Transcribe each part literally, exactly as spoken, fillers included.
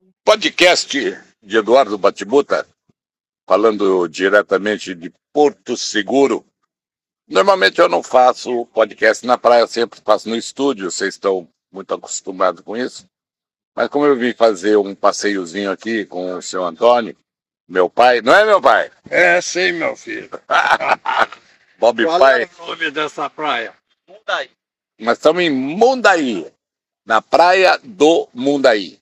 Podcast de Eduardo Batibuta, falando diretamente de Porto Seguro. Normalmente eu não faço podcast na praia, eu sempre faço no estúdio, vocês estão muito acostumados com isso. Mas como eu vim fazer um passeiozinho aqui com o seu Antônio, meu pai, não é meu pai? É, sim, meu filho. Bob Qual Pai. é o nome dessa praia? Mundaí. Nós estamos em Mundaí, na praia do Mundaí,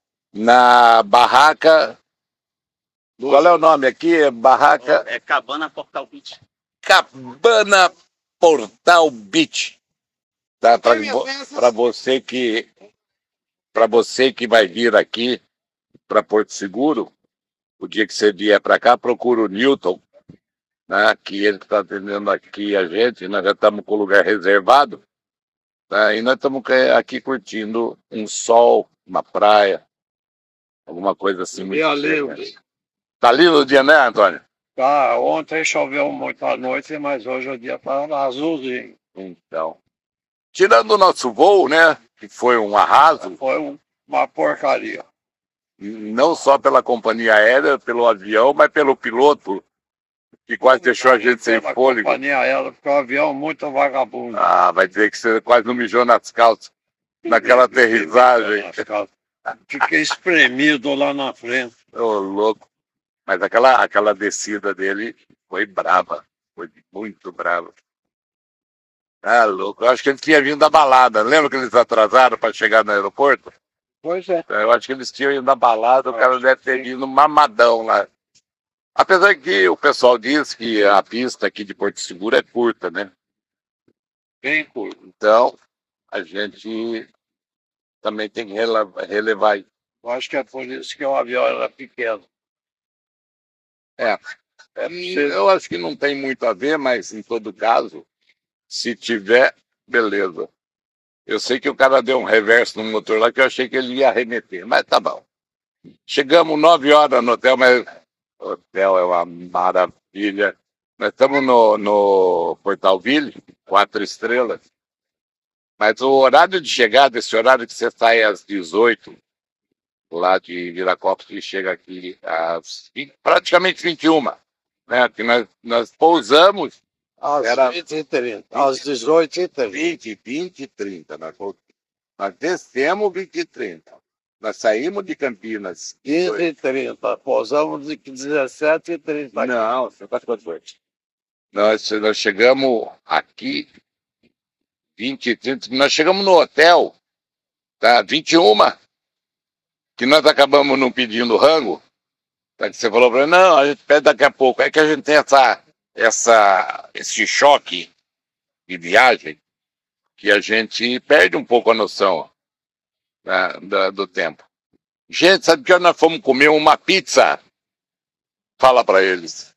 na barraca. Qual é o nome aqui? É barraca. É Cabana Portal Beach. Cabana Portal Beach. Tá? Para Tem vo essas- você que para você que vai vir aqui para Porto Seguro, o dia que você vier para cá, procura o Newton, né, que ele está atendendo aqui a gente. Nós já estamos com o lugar reservado, tá? E nós estamos aqui curtindo um sol, uma praia, alguma coisa assim. muito Dia diferente. livre. Tá lindo o dia, né, Antônio? Tá, ontem choveu muito à noite, mas hoje o dia tá azulzinho. Então, tirando o nosso voo, né, que foi um arraso, Foi um- uma porcaria. não só pela companhia aérea, pelo avião, mas pelo piloto, que quase deixou a gente sem Pela fôlego. companhia aérea, porque o avião é muito vagabundo. Ah, vai dizer que você quase não mijou nas calças naquela aterrissagem. Fiquei espremido lá na frente. Ô, louco. Mas aquela, aquela descida dele foi brava. Foi muito brava. Ah, louco. Eu acho que eles tinham vindo da balada. Lembra que eles atrasaram para chegar no aeroporto? Pois é. Eu acho que eles tinham ido da balada, o cara deve ter vindo mamadão lá. Apesar que o pessoal diz que a pista aqui de Porto Seguro é curta, né? Bem curto. Então, a gente também tem que rele- relevar isso. Eu acho que é por isso que o avião era pequeno. É, é, eu acho que não tem muito a ver, mas em todo caso, se tiver, beleza. Eu sei que o cara deu um reverso no motor lá que eu achei que ele ia arremeter, mas tá bom. Chegamos nove horas no hotel, mas o hotel é uma maravilha. Nós estamos no, no Portalville, quatro estrelas. Mas o horário de chegada, esse horário que você sai às dezoito, lá de Viracopos, e chega aqui às vinte, praticamente vinte e uma. Né? Que nós, nós pousamos Às Era- vinte e trinta. Às dezoito e trinta. vinte, vinte e trinta. Nós, pousamos. Nós descemos vinte e trinta. Nós saímos de Campinas. quinze e trinta. Pousamos de dezessete e trinta. Não, você faz quanto foi? Nós, nós chegamos aqui vinte e trinta. Nós chegamos no hotel, tá? vinte e uma. Que nós acabamos não pedindo rango. Tá? Que você falou para mim, não, a gente pede daqui a pouco. É que a gente tem essa, essa, esse choque de viagem que a gente perde um pouco a noção, né, da- do tempo. Gente, sabe que nós fomos comer uma pizza? Fala para eles.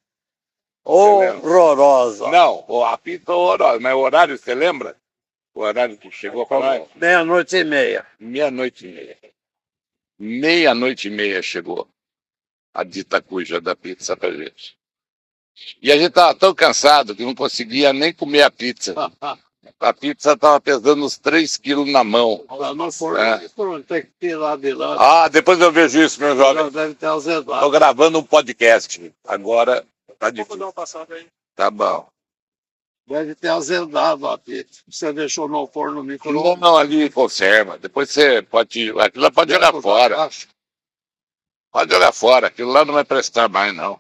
Horrorosa. Não, a pizza é horrorosa, mas o horário, você lembra? O horário que chegou para nós? Meia-noite e meia. Meia-noite e meia. Meia-noite e meia chegou a dita cuja da pizza pra gente. E a gente estava tão cansado que não conseguia nem comer a pizza. A pizza estava pesando uns três quilos na mão. Não for É. isso, não tem que tirar de lá. Ah, depois eu vejo isso, meu Já jovem. deve ter azedado. Estou gravando um podcast. Agora tá Vamos dar difícil. uma passada aí. Tá bom. Deve ter azedado a pizza. Você deixou no forno no Não, micro-ondas. não, ali conserva. Depois você pode. Aquilo lá pode jogar fora. Pode jogar fora. Aquilo lá não vai prestar mais, não.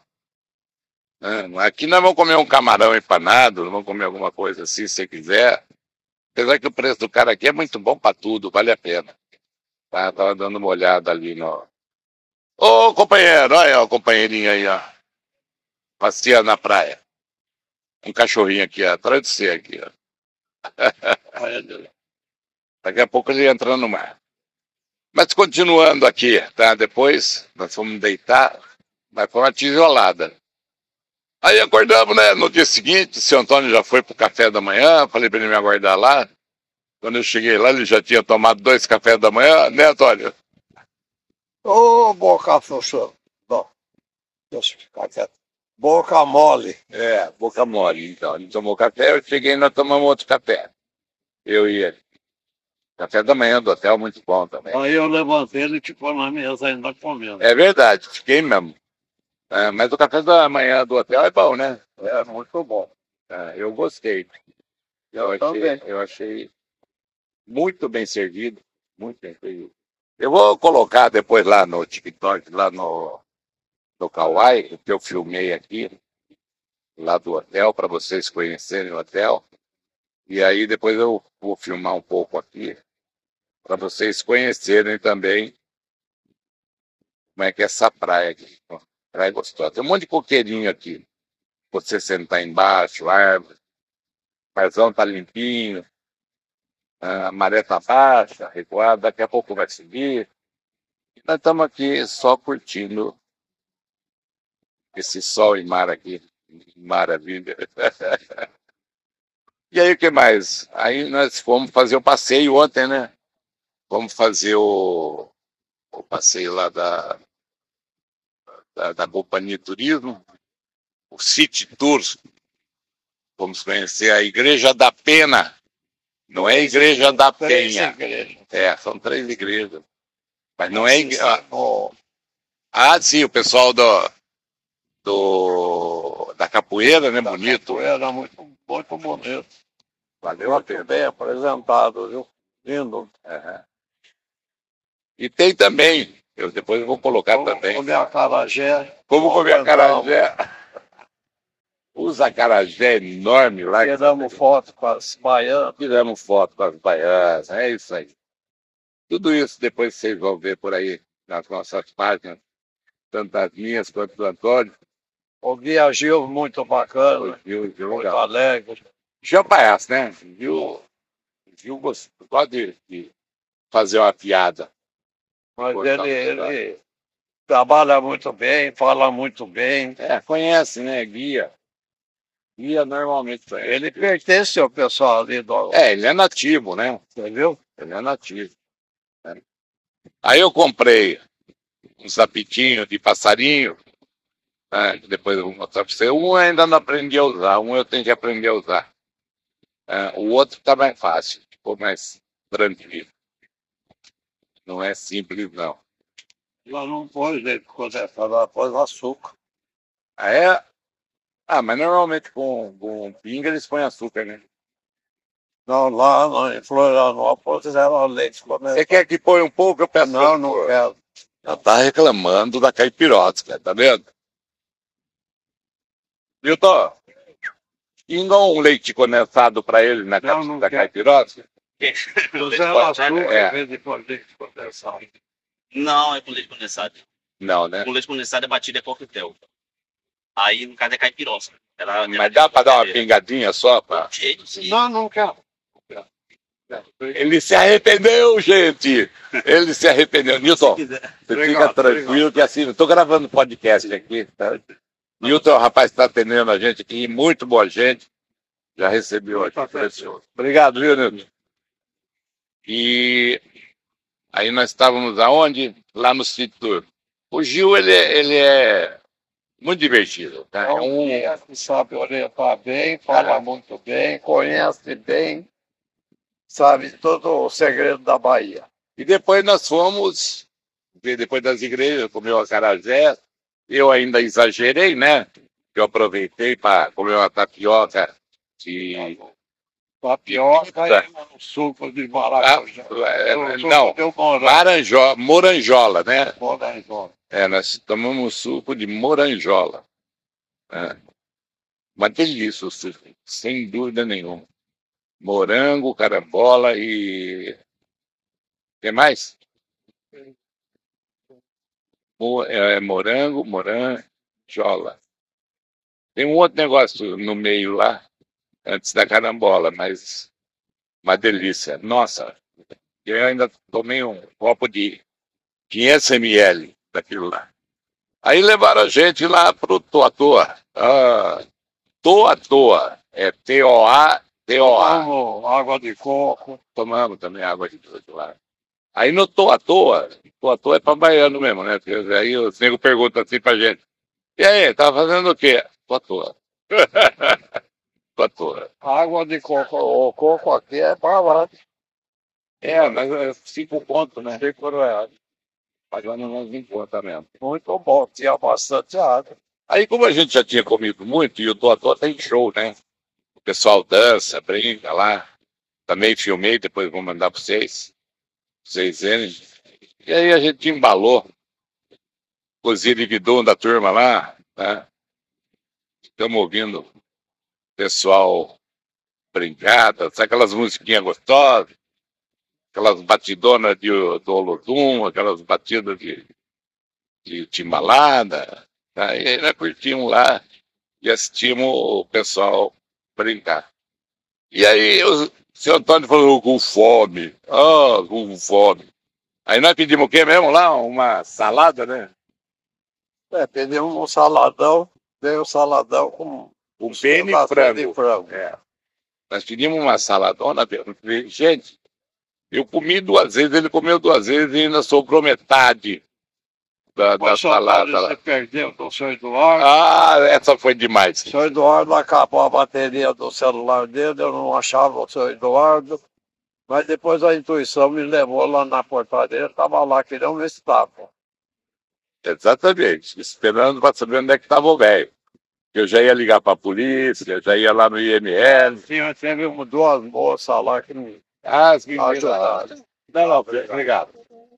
É, aqui nós vamos comer um camarão empanado, nós vamos comer alguma coisa assim, se você quiser. Apesar que o preço do cara aqui é muito bom para tudo, vale a pena. Tá, tava dando uma olhada ali no. Ô, companheiro, olha ó, o companheirinho aí, ó. Passeando na praia. Um cachorrinho aqui, ó, atrás de você aqui, ó. Daqui a pouco ele entra no mar. Mas continuando aqui, tá? Depois nós fomos deitar, mas foi uma tijolada. Aí acordamos, né? No dia seguinte, o seu Antônio já foi pro café da manhã, falei para ele me aguardar lá. Quando eu cheguei lá, ele já tinha tomado dois cafés da manhã, né, Antônio? Ô, boca frouxa. Bom, deixa eu ficar quieto. Boca mole. É, boca mole, então. Ele tomou café, eu cheguei e nós tomamos outro café. Eu e ele. Café da manhã do hotel, muito bom também. Aí eu levantei, ele ficou na mesa ainda comendo. É verdade, fiquei mesmo. É, mas o café da manhã do hotel é bom, né? É muito bom. É, eu gostei. Eu, Eu achei, também. eu achei muito bem servido, muito bem servido. Eu vou colocar depois lá no TikTok, lá no, no Kawaii, que eu filmei aqui, lá do hotel, para vocês conhecerem o hotel. E aí depois eu vou filmar um pouco aqui, para vocês conhecerem também como é que é essa praia aqui. Praia gostosa. Tem um monte de coqueirinho aqui. Você sentar embaixo, árvore. O marzão tá limpinho. A maré tá baixa, recuada. Daqui a pouco vai subir. E nós estamos aqui só curtindo esse sol e mar aqui. Maravilha. E aí o que mais? Aí nós fomos fazer o passeio ontem, né? Fomos fazer o, o passeio lá da, da, da Companhia de Turismo. O City Tours. Vamos conhecer a Igreja da Pena. Não é Igreja da Penha. É, são três igrejas. Mas não é igreja. Ah, sim, o pessoal do, do da capoeira, né? Bonito. Capoeira, muito, muito bonito. Valeu a pena. Muito bem apresentado, viu? Lindo. É. E tem também, eu depois eu vou colocar Como também. comer acarajé. Como comer acarajé. Os acarajé enorme lá. Tiramos foto com as baianas. Tiramos foto com as baianas, é isso aí. Tudo isso depois vocês vão ver por aí nas nossas páginas, tanto as minhas quanto do Antônio. O guia Gil, muito bacana. Gil, Gil, Muito legal. alegre. Gil Paes, né? Gil, Gil gosta de, de fazer uma piada. Mas Gostava, ele, ele trabalha muito bem, fala muito bem. É, conhece, né? Guia. Guia normalmente conhece. Ele pertence ao pessoal ali do. É, ele é nativo, né? Entendeu? Ele é nativo. Né? Aí eu comprei uns apitinhos de passarinho. Né? Depois eu vou mostrar para você. Um eu ainda não aprendi a usar, um eu tenho que aprender a usar. É, o outro está mais fácil, ficou mais tranquilo. Não é simples, não. Lá não pôs leite condensado, lá pôs açúcar. Ah, é? Ah, mas normalmente com, com pinga eles põem açúcar, né? Não, lá não, em Florianópolis era leite condensado. Você quer que põe um pouco? Eu peço. Não, não quero. Já tá reclamando da caipirosca, tá vendo? Milton, pinga um leite condensado para ele na Não, não da quero. caipirosca? Puseram açúcar É. em vez de pôr leite condensado. Não, é com leite condensado. Não, né? Com leite condensado é batido é coquetel. Aí, no caso, é caipirosca. Ela, Mas dá para dar uma pingadinha só? Pra... Não, não quero. Ele se arrependeu, gente! Ele se arrependeu. Nilton, Se quiser. você Obrigado, fica tranquilo obrigado. que assim, eu tô gravando podcast aqui, tá? Nilton, o rapaz está atendendo a gente aqui, muito boa gente. Já recebeu aqui. Precioso. Obrigado, viu, Nilton? E aí nós estávamos aonde? Lá no City Tour. O Gil, ele, é- ele é muito divertido, tá? É É um um, guia que sabe orientar bem, fala Ah. muito bem, conhece bem, sabe todo o segredo da Bahia. E depois nós fomos, depois das igrejas, comer o acarajé. Eu ainda exagerei, né? Eu aproveitei para comer uma tapioca de... Tapioca Tá. e um suco de Ah, maracujá. é, Um suco não, de morango. maranjo, moranjola, né? Morango. É, nós tomamos suco de moranjola. É. Uma delícia o suco, sem dúvida nenhuma. Morango, carambola e... O que mais? Mo- é, morango, moranjola. Tem um outro negócio no meio lá, antes da carambola, mas uma delícia. Nossa, eu ainda tomei um copo de quinhentos mililitros daquilo lá. Aí levaram a gente lá pro Toa Toa. Ah, Toa Toa. É T O A T O A. Tomamos água de coco. Tomamos também água de tudo lá. Aí no Toa Toa, Toa Toa é pra baiano mesmo, né? Porque aí os negros perguntam assim pra gente. E aí, tava fazendo o quê? Toa Toa. Toa Toa. Água de coco. O coco aqui é barato. É, mas é cinco pontos, né? Cinco reais. Pagando uns em conta mesmo. Muito bom, tinha bastante água. Aí, como a gente já tinha comido muito, e o Totó tem show, né? O pessoal dança, brinca lá. Também filmei, depois vou mandar para vocês. Pra vocês verem. E aí a gente embalou. Cozinha Guidon da turma lá, né? Estamos ouvindo o pessoal brincar, sabe aquelas musiquinhas gostosas, aquelas batidonas de, do Olodum, aquelas batidas de, de timbalada. Tá? E aí nós curtimos lá e assistimos o pessoal brincar. E aí o seu Antônio falou com fome, ah, com fome. Aí nós pedimos o quê mesmo lá? Uma salada, né? É, pedimos um saladão, veio um saladão com Um pene e frango. de frango. É. Nós pedimos uma saladona, gente, eu comi duas vezes, ele comeu duas vezes e ainda sobrou metade da, da salada lá. Você perdeu do senhor Eduardo. Ah, essa foi demais. O senhor Eduardo acabou a bateria do celular dele, eu não achava o senhor Eduardo, mas depois a intuição me levou lá na portaria, estava lá, que não estava. Exatamente, esperando para saber onde é que estava o velho. Eu já ia ligar para a polícia, já ia lá no I M L. Tinha, teve duas moças lá que me Ah, as meninas. ajudaram. Não, não, obrigado.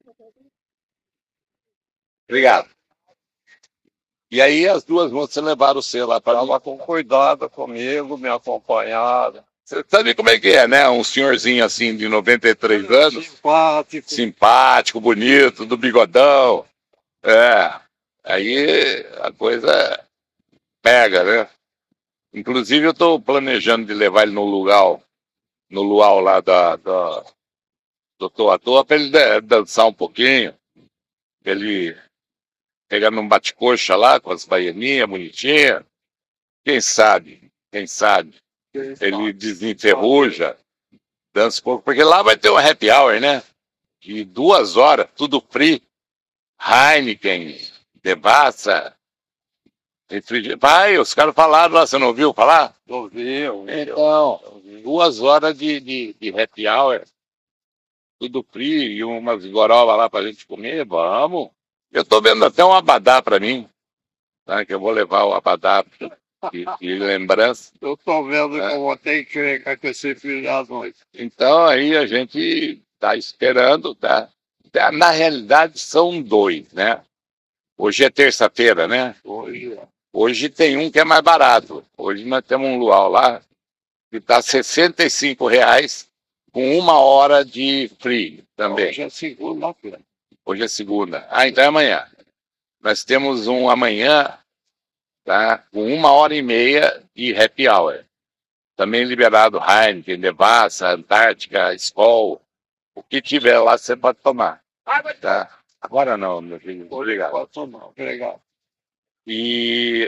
Obrigado. E aí as duas moças levaram você lá para Estava com cuidado comigo, me acompanharam. Você sabe como é que é, né? Um senhorzinho assim de noventa e três anos. Simpático. Simpático, bonito, do bigodão. É. Aí a coisa pega, né? Inclusive eu estou planejando de levar ele no lugar, no luau lá da, da, do Toa Toa para ele dançar um pouquinho. Ele pegar num bate-coxa lá com as baianinhas bonitinhas. Quem sabe? Quem sabe? Ele desenferruja, dança um pouco, porque lá vai ter um happy hour, né? De duas horas, tudo free. Heineken, Devassa, refrigerante. Vai, os caras falaram lá, você não ouviu falar? Ouviu. Então, duas horas de, de, de happy hour, tudo free, e umas gorobas lá pra gente comer, vamos. Eu tô vendo até um abadá pra mim, tá? Que eu vou levar o abadá de, de lembrança. Eu tô vendo É. que eu vou ter que encrencar com esse filho da noite. Então aí a gente tá esperando, tá? Na realidade são dois, né? Hoje é terça-feira, né? Hoje, Hoje tem um que é mais barato. Hoje nós temos um luau lá que está sessenta e cinco reais com uma hora de free também. hoje é segunda-feira. Hoje é segunda. Ah, então é amanhã. Nós temos um amanhã, tá? Com uma hora e meia de happy hour. Também liberado Heineken, Devassa, Antártica, Skol. O que tiver lá você pode tomar. Tá? Agora não, meu filho. Obrigado. Pode tomar, obrigado. E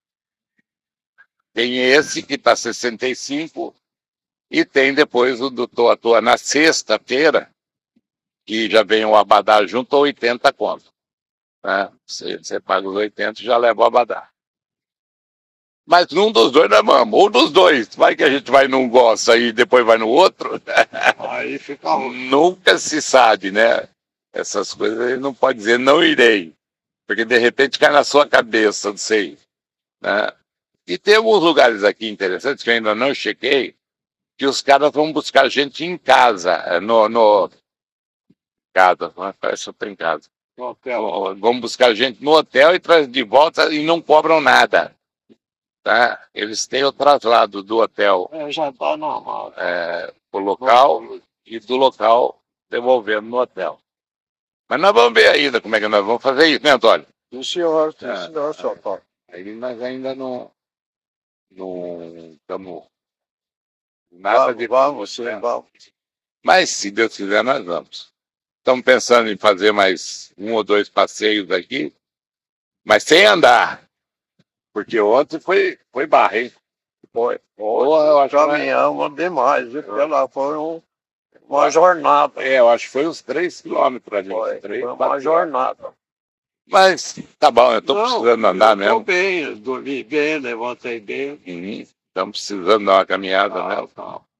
tem esse que está sessenta e cinco e tem depois o do Toa Toa na sexta-feira, que já vem o abadá junto a oitenta conto. Né? Você, você paga os oitenta e já leva o abadá. Mas num dos dois nós vamos, ou dos dois. Vai que a gente vai num gosta e depois vai no outro. Aí fica ruim. Nunca se sabe, né? Essas coisas ele não pode dizer não irei. Porque de repente cai na sua cabeça, não sei. Né? E tem alguns lugares aqui interessantes que eu ainda não chequei, que os caras vão buscar gente em casa, no... no casa, parece que eu tô em casa. No hotel. Vão buscar gente no hotel e traz de volta e não cobram nada. Tá? Eles têm o traslado do hotel É, já tá normal. é, pro local e do local devolvendo no hotel. Mas nós vamos ver ainda como é que nós vamos fazer isso, né, Antônio? Sim, senhor, sim, É, senhor, senhor Antônio. Aí nós ainda não não estamos nada Vamos, de vamos, sim, né? vamos. Mas se Deus quiser nós vamos. Estamos pensando em fazer mais um ou dois passeios aqui, mas sem andar, porque ontem foi foi barra, hein? Foi. Pô, eu acho que nós- Caminhamos demais, viu? Porque lá foi um, uma jornada. é, eu acho que foi uns três quilômetros pra gente. Foi, três, foi uma quatro jornada. Mas tá bom, eu tô Não, precisando andar eu mesmo. tô bem, eu dormi bem, levantei bem. Uhum. Estamos precisando dar uma caminhada, Tá, né? tá.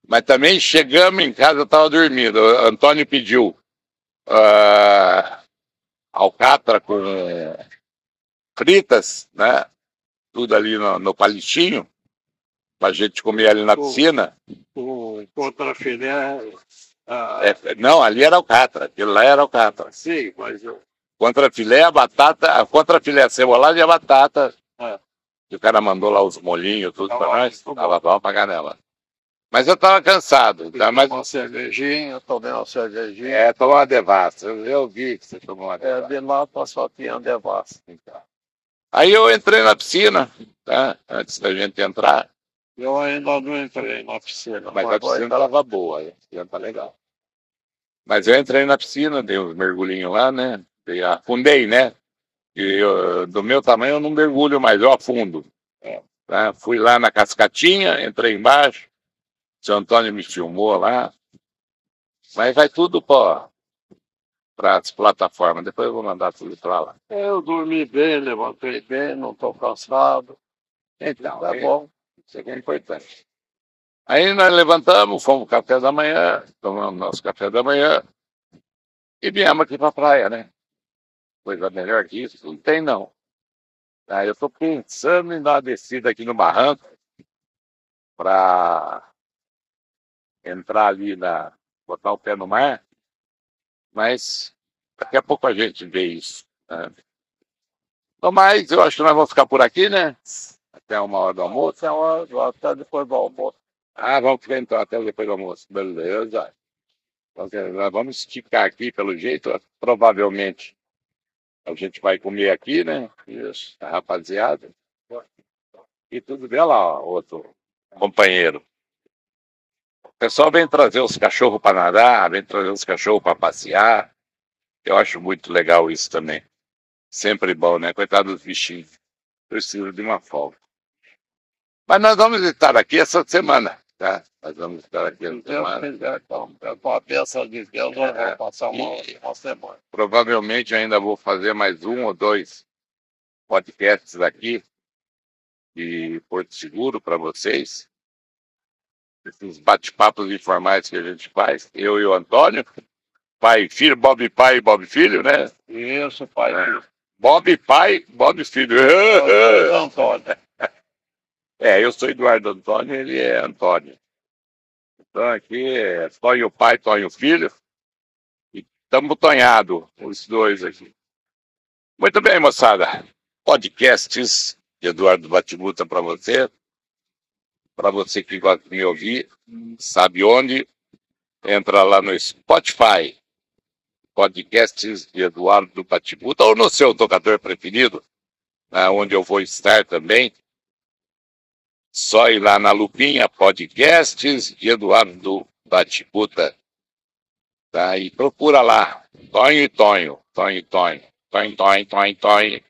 Mas também chegamos em casa, eu estava dormindo. O Antônio pediu uh, alcatra com fritas, né? Tudo ali no, no palitinho, pra gente comer ali na piscina. O contrafilé. Ah, é, não, ali era alcatra, aquilo lá era alcatra. sim, mas eu. Contrafilé, a batata, a contrafilé, a cebolada e a batata. É. Que o cara mandou lá os molhinhos, tudo Tava pra nós. bom. Tava bom pra canela. Mas eu tava cansado. Tá? Mas... uma cervejinha, tomei uma cervejinha. É, tomou uma devassa. Eu, eu vi que você tomou uma devassa. É, de lá só tinha devassa. Então. Aí eu entrei na piscina, tá? Antes da gente entrar. Eu ainda não entrei na piscina. Mas, mas a piscina estava boa, a piscina tá legal. Mas eu entrei na piscina, dei uns mergulhinhos lá, né? Dei, afundei, né? E eu, do meu tamanho eu não mergulho mais, eu afundo. É, tá? Fui lá na cascatinha, entrei embaixo. O seu Antônio me filmou lá. Mas vai tudo para as plataformas. Depois eu vou mandar tudo para lá. Eu dormi bem, levantei bem, não estou cansado. Então, tá é, bom. Isso aqui é importante. Aí nós levantamos, fomos pro café da manhã, tomamos nosso café da manhã e viemos aqui para a praia, né? Coisa melhor que isso, não tem não. Aí eu estou pensando em dar uma descida aqui no barranco para entrar ali na. Botar o pé no mar, mas daqui a pouco a gente vê isso. Né? No mais, eu acho que nós vamos ficar por aqui, né? Até uma hora do almoço. Até, hora, até depois do almoço. Ah, vamos ficar então até depois do almoço. Beleza. Então, nós vamos esticar aqui pelo jeito. Provavelmente a gente vai comer aqui, né? Isso, a rapaziada. E tudo bem lá, ó, outro companheiro. O pessoal vem trazer os cachorros para nadar, vem trazer os cachorros para passear. Eu acho muito legal isso também. Sempre bom, né? Coitado dos bichinhos. Preciso de uma folga. Mas nós vamos estar aqui essa semana, tá? Nós vamos estar aqui essa semana. Então, com a bênção de Deus, nós vamos passar uma, uma semana. Provavelmente ainda vou fazer mais um ou dois podcasts aqui de Porto Seguro para vocês. Esses bate-papos informais que a gente faz. Eu e o Antônio. Pai e filho, Bob pai e Bob filho, né? Isso, pai e é. filho. Bob pai, Bob filho. Antônio. É, eu sou Eduardo Antônio, ele é Antônio. Então aqui é Tonho pai, Tonho filho. E estamos tonhados, os dois aqui. Muito bem, moçada. Podcasts de Eduardo Batibuta para você. Para você que gosta de me ouvir, sabe onde? Entra lá no Spotify. Podcasts de Eduardo Batibuta, ou no seu tocador preferido, né, onde eu vou estar também. Só ir lá na lupinha, Podcasts de Eduardo Batibuta. Tá? E procura lá, Tonho e Tonho, Tonho e Tonho, Tonho, Tonho, Tonho, Tonho.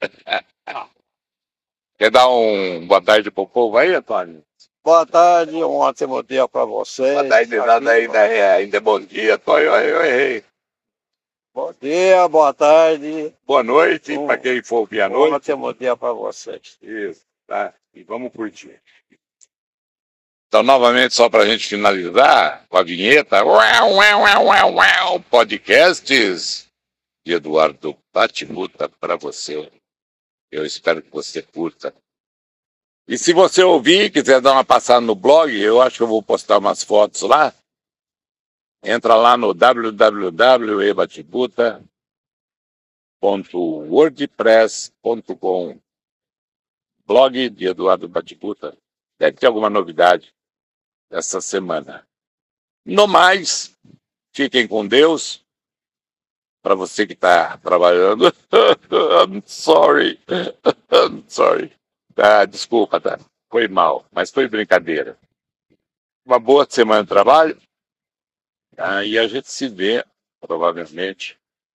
Quer dar um boa tarde pro povo aí, Antônio? Boa tarde, um ótimo dia para vocês. Boa tarde, nada ainda, é, ainda é bom dia, Tonho, eu errei. Bom dia, boa tarde. Boa noite, um, para quem for ouvir à um noite. ótimo dia para vocês. Isso, tá? E vamos curtir. Então, novamente, só para a gente finalizar com a vinheta, uau, uau, uau, uau, uau, podcasts de Eduardo Batibuta para você. Eu espero que você curta. E se você ouvir, quiser dar uma passada no blog, eu acho que eu vou postar umas fotos lá. Entra lá no w w w ponto e batibuta ponto wordpress ponto com. Blog de Eduardo Batibuta. Deve ter alguma novidade essa semana. No mais, fiquem com Deus. Para você que está trabalhando, I'm sorry, I'm sorry. Tá, desculpa, tá? Foi mal, mas foi brincadeira. Uma boa semana de trabalho. Tá? E a gente se vê, provavelmente,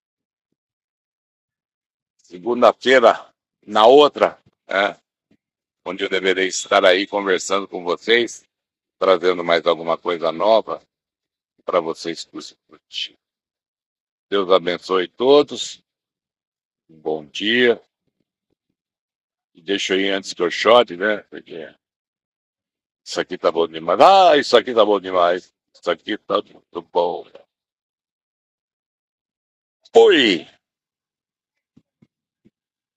segunda-feira, na outra, né? Onde eu deverei estar aí conversando com vocês, trazendo mais alguma coisa nova para vocês curtir. Deus abençoe todos. Um bom dia. E deixa eu ir antes que eu chore, né? Porque isso aqui tá bom demais. Ah, isso aqui tá bom demais. Isso aqui tá muito bom. Oi!